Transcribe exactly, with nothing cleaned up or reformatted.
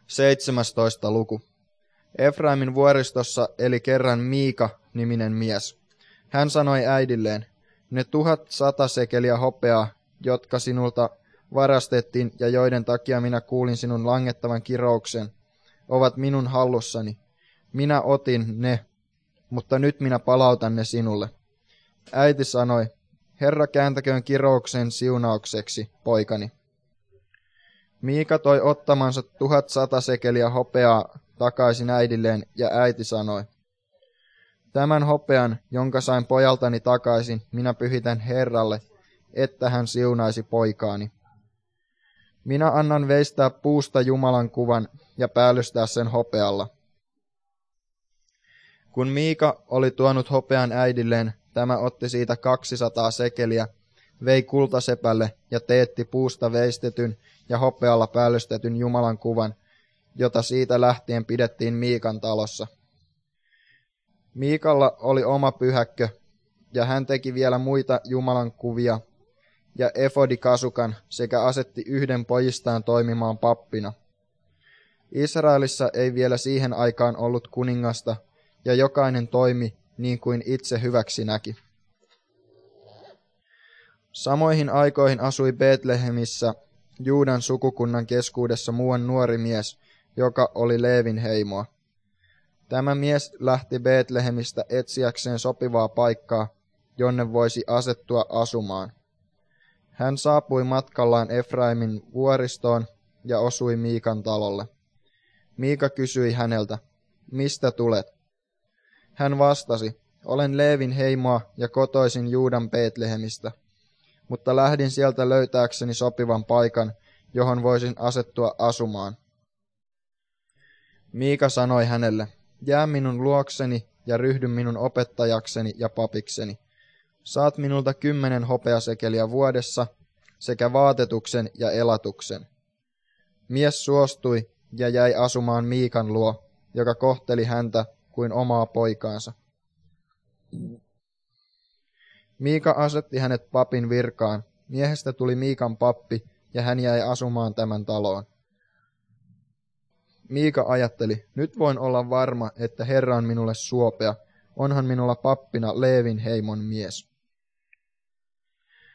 seitsemästoista luku. Efraimin vuoristossa eli kerran Miika-niminen mies. Hän sanoi äidilleen, ne tuhat sata sekeliä hopeaa, jotka sinulta varastettiin ja joiden takia minä kuulin sinun langettavan kirouksen, ovat minun hallussani. Minä otin ne, mutta nyt minä palautan ne sinulle. Äiti sanoi, Herra kääntäköön kirouksen siunaukseksi, poikani. Miika toi ottamansa tuhat sata sekeliä hopeaa takaisin äidilleen, ja äiti sanoi, tämän hopean, jonka sain pojaltani takaisin, minä pyhitän Herralle, että hän siunaisi poikaani. Minä annan veistää puusta Jumalan kuvan ja päällystää sen hopealla. Kun Miika oli tuonut hopean äidilleen, tämä otti siitä kaksisataa sekeliä, vei kultasepälle ja teetti puusta veistetyn ja hopealla päällystetyn Jumalan kuvan, jota siitä lähtien pidettiin Miikan talossa. Miikalla oli oma pyhäkkö, ja hän teki vielä muita Jumalan kuvia ja efodikasukan sekä asetti yhden pojistaan toimimaan pappina. Israelissa ei vielä siihen aikaan ollut kuningasta, ja jokainen toimi niin kuin itse hyväksi näki. Samoihin aikoihin asui Betlehemissä Juudan sukukunnan keskuudessa muuan nuori mies, joka oli Leevin heimoa. Tämä mies lähti Betlehemistä etsiäkseen sopivaa paikkaa, jonne voisi asettua asumaan. Hän saapui matkallaan Efraimin vuoristoon ja osui Miikan talolle. Miika kysyi häneltä, mistä tulet? Hän vastasi, olen Leevin heimoa ja kotoisin Juudan Betlehemistä, mutta lähdin sieltä löytääkseni sopivan paikan, johon voisin asettua asumaan. Miika sanoi hänelle, jää minun luokseni ja ryhdy minun opettajakseni ja papikseni. Saat minulta kymmenen hopeasekeliä vuodessa sekä vaatetuksen ja elatuksen. Mies suostui ja jäi asumaan Miikan luo, joka kohteli häntä kuin omaa poikaansa. Miika asetti hänet papin virkaan. Miehestä tuli Miikan pappi ja hän jäi asumaan tämän taloon. Miika ajatteli, nyt voin olla varma, että Herra on minulle suopea, onhan minulla pappina Leevin heimon mies.